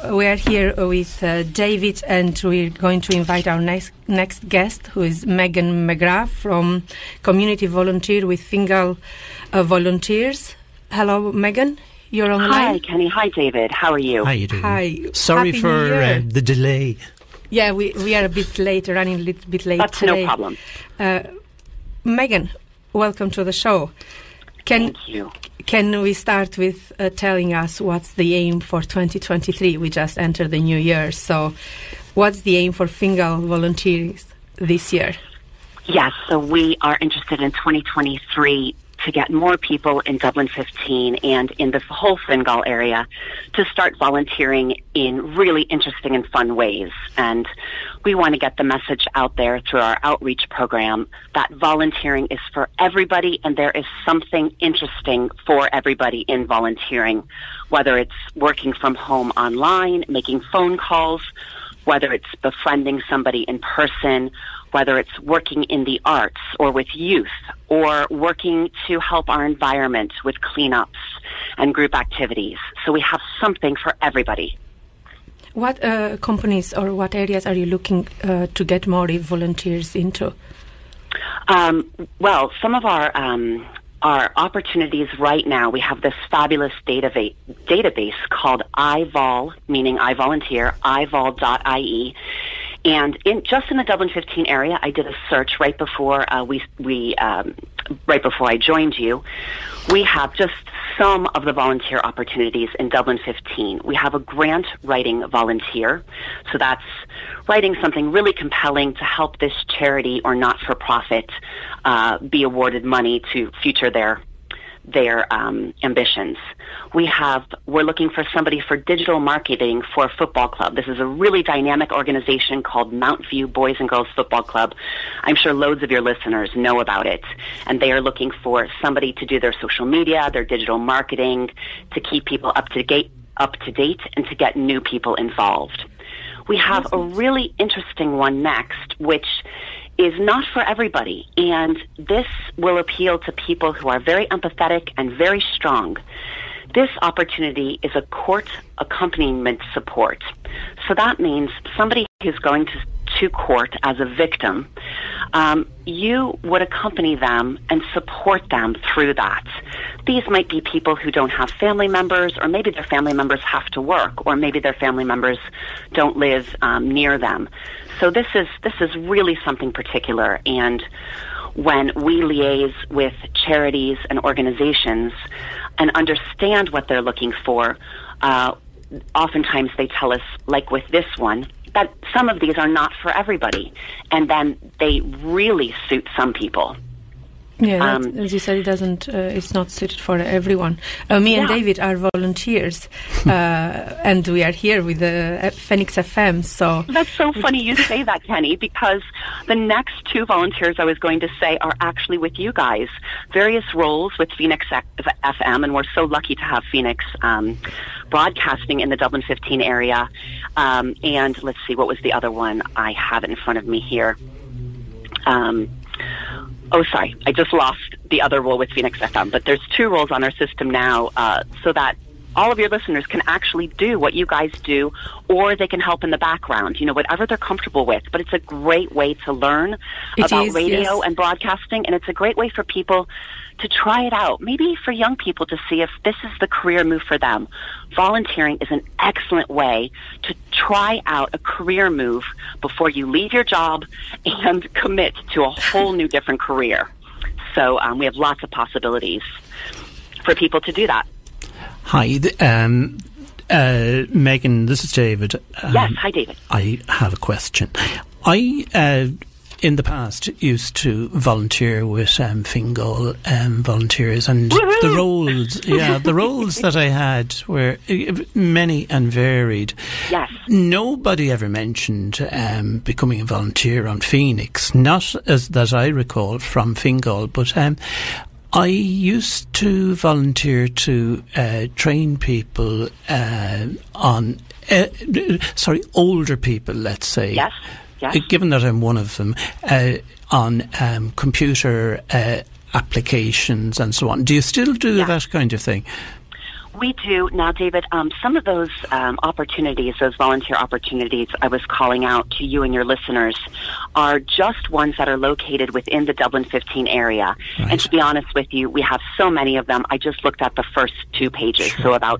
we are here with David, and we're going to invite our next guest, who is Megan McGrath from Community Volunteer with Fingal Volunteers. Hello, Megan. You're on the line. Hi, Kenny. Hi, David. How are you? How are you doing? Hi. Sorry Happy for the delay. Yeah, we are a bit late, running a little bit late That's today. no problem. Megan, welcome to the show. Thank you. Can we start with telling us what's the aim for 2023? We just entered the new year, so what's the aim for Fingal Volunteers this year? Yes, so we are interested in 2023 to get more people in Dublin 15 and in the whole Fingal area to start volunteering in really interesting and fun ways. And we want to get the message out there through our outreach program that volunteering is for everybody, and there is something interesting for everybody in volunteering, whether it's working from home online, making phone calls, whether it's befriending somebody in person, whether it's working in the arts or with youth, or working to help our environment with cleanups and group activities. So we have something for everybody. What companies or what areas are you looking to get more volunteers into? Well, some of our opportunities right now, we have this fabulous database called iVol, meaning I volunteer, ivol.ie. And just in the Dublin 15 area, I did a search right before right before I joined you. We have just some of the volunteer opportunities in Dublin 15. We have a grant writing volunteer, so that's writing something really compelling to help this charity or not-for-profit be awarded money to future their ambitions. We're looking for somebody for digital marketing for a football club. This is a really dynamic organization called Mount View Boys and Girls Football Club. I'm sure loads of your listeners know about it. And they are looking for somebody to do their social media, their digital marketing, to keep people up to date, and to get new people involved. We have a really interesting one next, which is not for everybody, and this will appeal to people who are very empathetic and very strong. This opportunity is a court accompaniment support. So that means somebody who's going to court as a victim, you would accompany them and support them through that. These might be people who don't have family members, or maybe their family members have to work, or maybe their family members don't live near them. So this is really something particular, and when we liaise with charities and organizations and understand what they're looking for, oftentimes they tell us, like with this one, that some of these are not for everybody, and then they really suit some people. Yeah, as you said, it doesn't. It's not suited for everyone. Me and David are volunteers, and we are here with Phoenix FM. So that's so funny you say that, Kenny, because the next two volunteers I was going to say are actually with you guys. Various roles with Phoenix FM, and we're so lucky to have Phoenix broadcasting in the Dublin 15 area. And let's see, what was the other one? I have it in front of me here. Oh, sorry, I just lost the other role with Phoenix FM, but there's two roles on our system now, so that all of your listeners can actually do what you guys do, or they can help in the background, whatever they're comfortable with. But it's a great way to learn about radio and broadcasting, and it's a great way for people to try it out, maybe for young people to see if this is the career move for them. Volunteering is an excellent way to try out a career move before you leave your job and commit to a whole new different career. So we have lots of possibilities for people to do that. Hi, Megan, this is David. Yes, hi David. I have a question. In the past, used to volunteer with Fingal volunteers, and the roles that I had were many and varied. Yes. Nobody ever mentioned becoming a volunteer on Phoenix, not as that I recall from Fingal, but I used to volunteer to train people older people, let's say. Yes. Yes. Given that I'm one of them, on computer applications and so on. Do you still do that kind of thing? We do. Now, David, some of those opportunities, those volunteer opportunities I was calling out to you and your listeners, are just ones that are located within the Dublin 15 area. Right. And to be honest with you, we have so many of them. I just looked at the first 2 pages, so about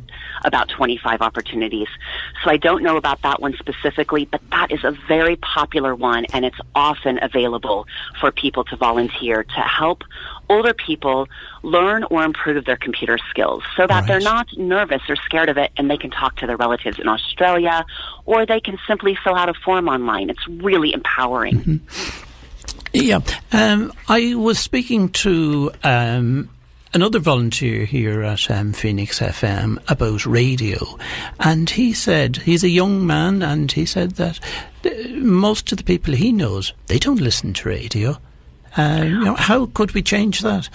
25 opportunities. So I don't know about that one specifically, but that is a very popular one, and it's often available for people to volunteer to help older people learn or improve their computer skills so that they're not nervous or scared of it, and they can talk to their relatives in Australia, or they can simply fill out a form online. It's really empowering. Mm-hmm. Yeah. I was speaking to another volunteer here at Phoenix FM about radio, and he said, he's a young man, and he said that most of the people he knows, they don't listen to radio. How could we change that?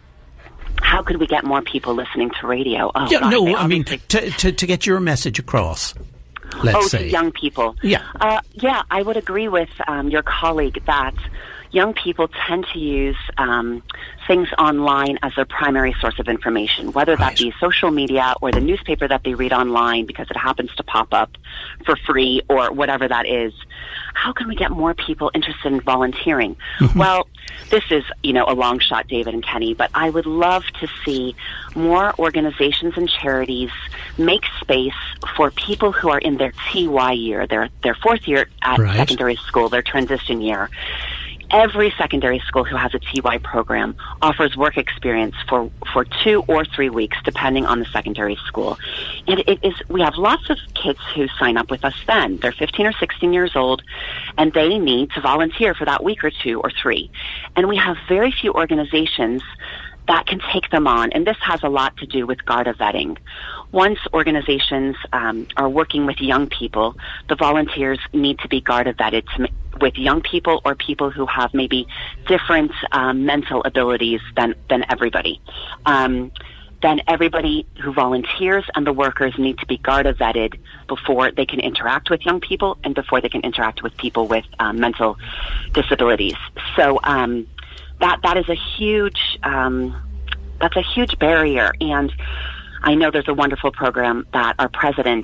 How could we get more people listening to radio? Oh, yeah, gosh, no, I mean, to get your message across, let's say. To young people. Yeah. Yeah, I would agree with your colleague that young people tend to use things online as their primary source of information, whether that be social media or the newspaper that they read online because it happens to pop up for free or whatever that is. How can we get more people interested in volunteering? Mm-hmm. Well, this is, a long shot, David and Kenny, but I would love to see more organizations and charities make space for people who are in their TY year, their 4th year at secondary school, their transition year. Every secondary school who has a TY program offers work experience for 2 or 3 weeks, depending on the secondary school. And we have lots of kids who sign up with us then. They're 15 or 16 years old, and they need to volunteer for that week or 2 or 3. And we have very few organizations that can take them on, and this has a lot to do with GARDA vetting. Once organizations are working with young people, the volunteers need to be GARDA vetted with young people or people who have maybe different mental abilities than everybody. Then everybody who volunteers and the workers need to be GARDA vetted before they can interact with young people and before they can interact with people with mental disabilities. So that is a huge that's a huge barrier, and I know there's a wonderful program that our president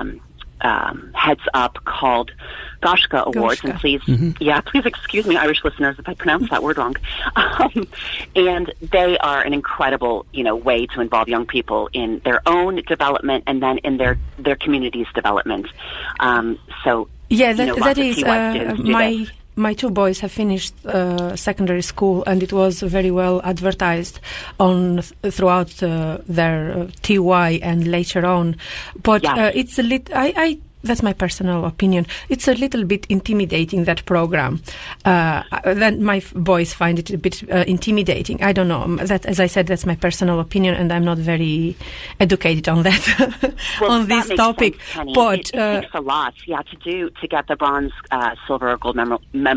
heads up called Goshka Awards, and please excuse me, Irish listeners, if I pronounce that word wrong. And they are an incredible, way to involve young people in their own development and then in their community's development. That is my 2 boys have finished secondary school, and it was very well advertised throughout their TY and later on. But it's a little. That's my personal opinion. It's a little bit intimidating, that program. Then my boys find it a bit intimidating. I don't know. That, as I said, that's my personal opinion, and I'm not very educated on that on this topic. Sense, but it takes a lot, to get the bronze, silver, or gold medal in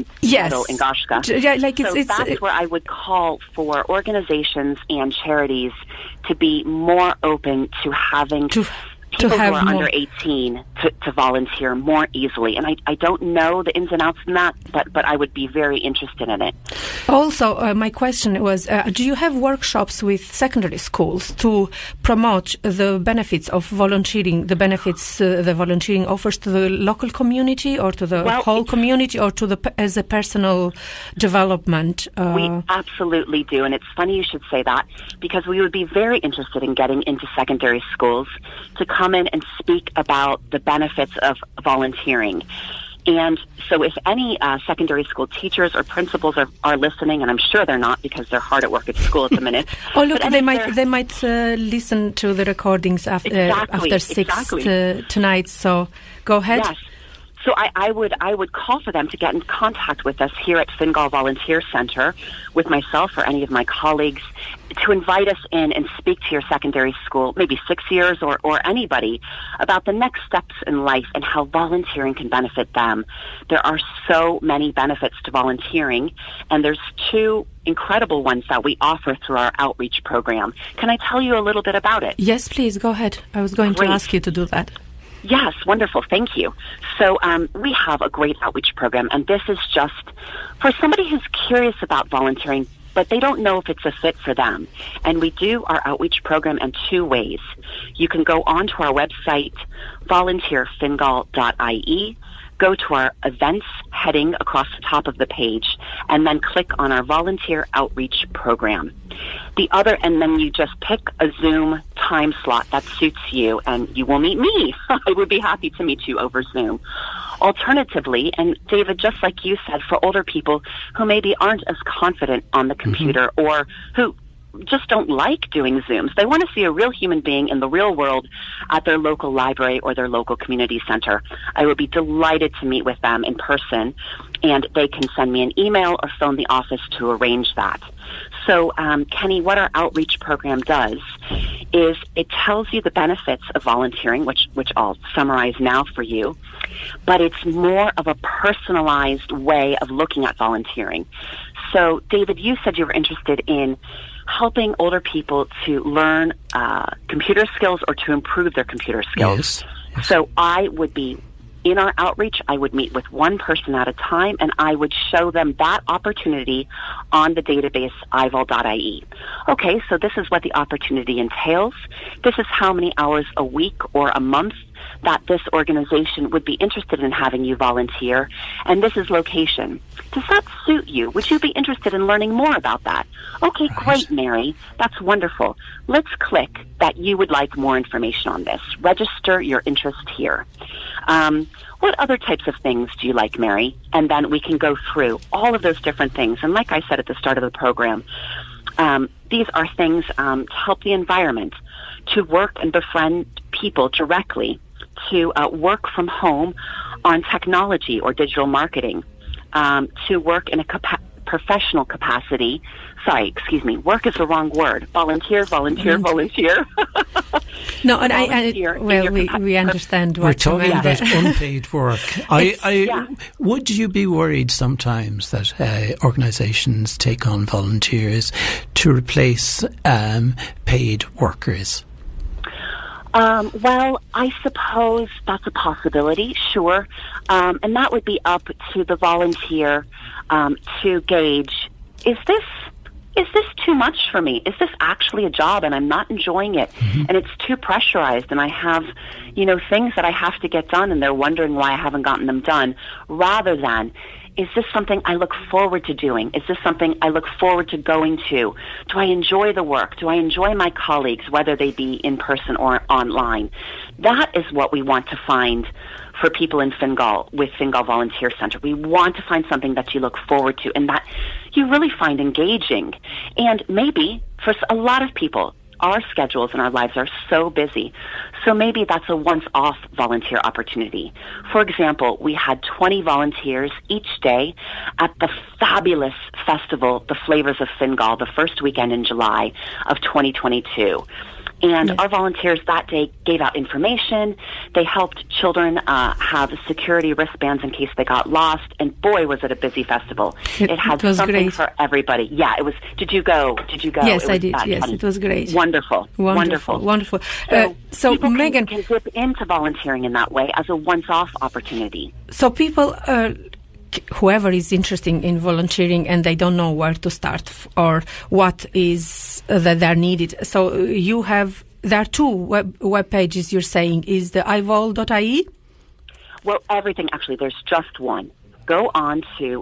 Goshka. That's where I would call for organizations and charities to be more open to having people who are under 18 to volunteer more easily. And I don't know the ins and outs in that, but I would be very interested in it. Also, my question was, do you have workshops with secondary schools to promote the benefits of volunteering, the benefits the volunteering offers to the local community or to the whole community or to as a personal development? We absolutely do. And it's funny you should say that, because we would be very interested in getting into secondary schools to come in and speak about the benefits of volunteering. And so if any secondary school teachers or principals are listening, and I'm sure they're not because they're hard at work at school at the minute. They might listen to the recordings after 6 tonight. So go ahead. Yes. So I would call for them to get in contact with us here at Fingal Volunteer Center, with myself or any of my colleagues, to invite us in and speak to your secondary school, maybe 6 years or anybody, about the next steps in life and how volunteering can benefit them. There are so many benefits to volunteering, and there's 2 incredible ones that we offer through our outreach program. Can I tell you a little bit about it? Yes, please, go ahead. I was going to ask you to do that. Yes, wonderful. Thank you. So we have a great outreach program, and this is just for somebody who's curious about volunteering, but they don't know if it's a fit for them. And we do our outreach program in two ways. You can go onto our website, volunteerfingal.ie, go to our events heading across the top of the page, and then click on our volunteer outreach program. And then you just pick a Zoom time slot that suits you, and you will meet me. I would be happy to meet you over Zoom. Alternatively, and David, just like you said, for older people who maybe aren't as confident on the computer or who just don't like doing Zooms. They want to see a real human being in the real world at their local library or their local community center. I would be delighted to meet with them in person, and they can send me an email or phone the office to arrange that. So, Kenny, what our outreach program does is it tells you the benefits of volunteering, which I'll summarize now for you, but it's more of a personalized way of looking at volunteering. So, David, you said you were interested in helping older people to learn computer skills or to improve their computer skills. Yes. So I would be, in our outreach, I would meet with one person at a time, and I would show them that opportunity on the database ivol.ie. Okay, so this is what the opportunity entails. This is how many hours a week or a month that this organization would be interested in having you volunteer, and this is location. Does that suit you? Would you be interested in learning more about that? Okay, great, Mary. That's wonderful. Let's click that you would like more information on this. Register your interest here. What other types of things do you like, Mary? And then we can go through all of those different things. And like I said at the start of the program, these are things to help the environment, to work and befriend people directly, to work from home on technology or digital marketing, to work in a professional capacity. Work is the wrong word. Volunteer. No, and we understand what we're talking about unpaid work. Would you be worried sometimes that organisations take on volunteers to replace paid workers? Well, I suppose that's a possibility, sure. And that would be up to the volunteer to gauge, is this too much for me? Is this actually a job and I'm not enjoying it? And it's too pressurized and I have, things that I have to get done and they're wondering why I haven't gotten them done, rather than, is this something I look forward to doing? Is this something I look forward to going to? Do I enjoy the work? Do I enjoy my colleagues, whether they be in person or online? That is what we want to find for people in Fingal with Fingal Volunteer Center. We want to find something that you look forward to and that you really find engaging. And maybe for a lot of people, our schedules and our lives are so busy. So maybe that's a once-off volunteer opportunity. For example, we had 20 volunteers each day at the fabulous festival, The Flavors of Fingal, the first weekend in July of 2022. And our volunteers that day gave out information. They helped children have security wristbands in case they got lost. And boy, was it a busy festival. It had something great for everybody. Yeah, it was. Did you go? Yes, I did. Yes, fun. It was great. Wonderful. So Megan can dip into volunteering in that way as a once-off opportunity. So people... whoever is interested in volunteering and they don't know where to start or what is that they're needed. So there are two web pages you're saying. Is the ivol.ie? Well, everything, actually, there's just one. Go on to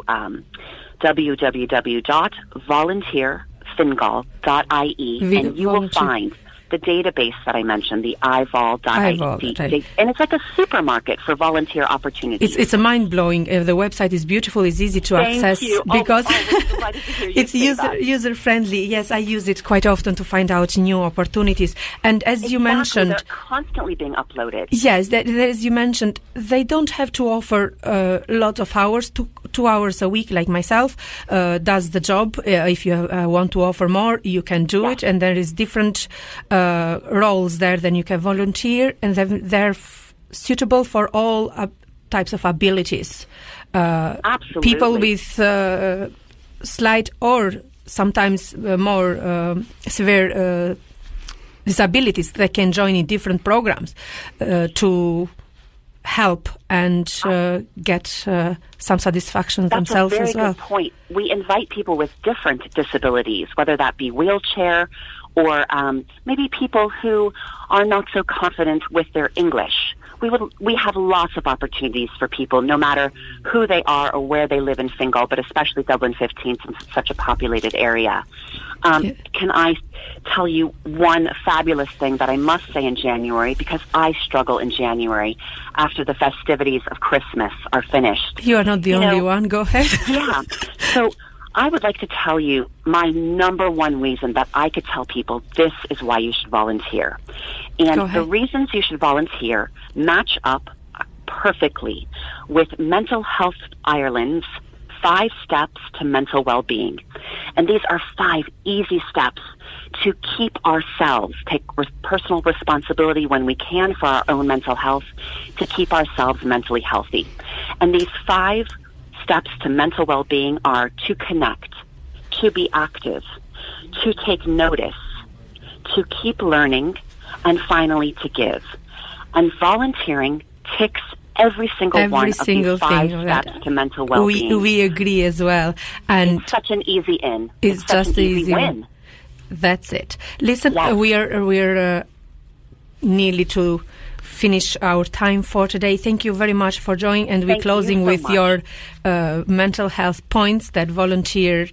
www.volunteerfingal.ie and you will find the database that I mentioned, the ivol.ie. And it's like a supermarket for volunteer opportunities. It's a mind-blowing. The website is beautiful. It's easy to access because it's user-friendly. Yes, I use it quite often to find out new opportunities. And as you mentioned... They're constantly being uploaded. Yes, as you mentioned, they don't have to offer lots of hours. 2 hours a week, like myself, does the job. If you want to offer more, you can do it. And there is different... roles there, then you can volunteer, and they're suitable for all types of abilities. Absolutely. People with slight or sometimes more severe disabilities that can join in different programs to help and get some satisfaction themselves as well. That's a very good point. We invite people with different disabilities, whether that be wheelchair or maybe people who are not so confident with their English. We have lots of opportunities for people, no matter who they are or where they live in Fingal, but especially Dublin 15, since it's such a populated area. Can I tell you one fabulous thing that I must say in January, because I struggle in January after the festivities of Christmas are finished. You are not the only one. Go ahead. Yeah. So I would like to tell you my number one reason that I could tell people this is why you should volunteer. And the reasons you should volunteer match up perfectly with Mental Health Ireland's 5 steps to mental well-being. And these are 5 easy steps to keep ourselves, take personal responsibility when we can for our own mental health, to keep ourselves mentally healthy. And these 5 steps to mental well-being are to connect, to be active, to take notice, to keep learning, and finally to give. And volunteering ticks every single one of these 5 steps to mental well-being. We agree as well. And it's such an easy in. It's just an easy win. That's it. Listen, we're nearly to finish our time for today. Thank you very much for joining, and we're closing with your mental health points that volunteering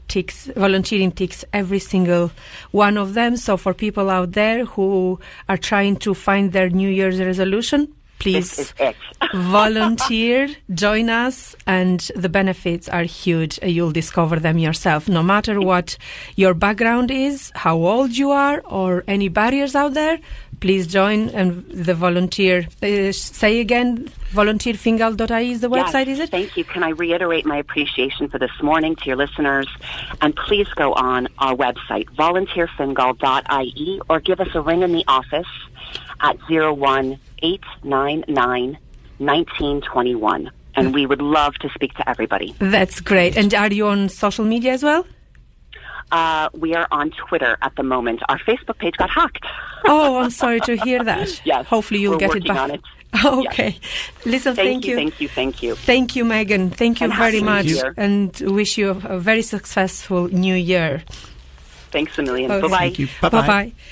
ticks every single one of them. So for people out there who are trying to find their New Year's resolution, please volunteer, join us, and the benefits are huge. You'll discover them yourself. No matter what your background is, how old you are, or any barriers out there, please join. And the volunteer, say again, volunteerfingal.ie is the website, is it? Thank you. Can I reiterate my appreciation for this morning to your listeners? And please go on our website, volunteerfingal.ie, or give us a ring in the office at 01899-1921. And we would love to speak to everybody. That's great. And are you on social media as well? We are on Twitter at the moment. Our Facebook page got hacked. Oh, I'm sorry to hear that. Yes. Hopefully you'll get it back. On it. Okay. Yes. Listen, thank you. Thank you. Thank you, Megan. Thank you very much. Year. And wish you a very successful new year. Thanks a million. Okay. Bye-bye. Thank you. Bye-bye. Bye-bye.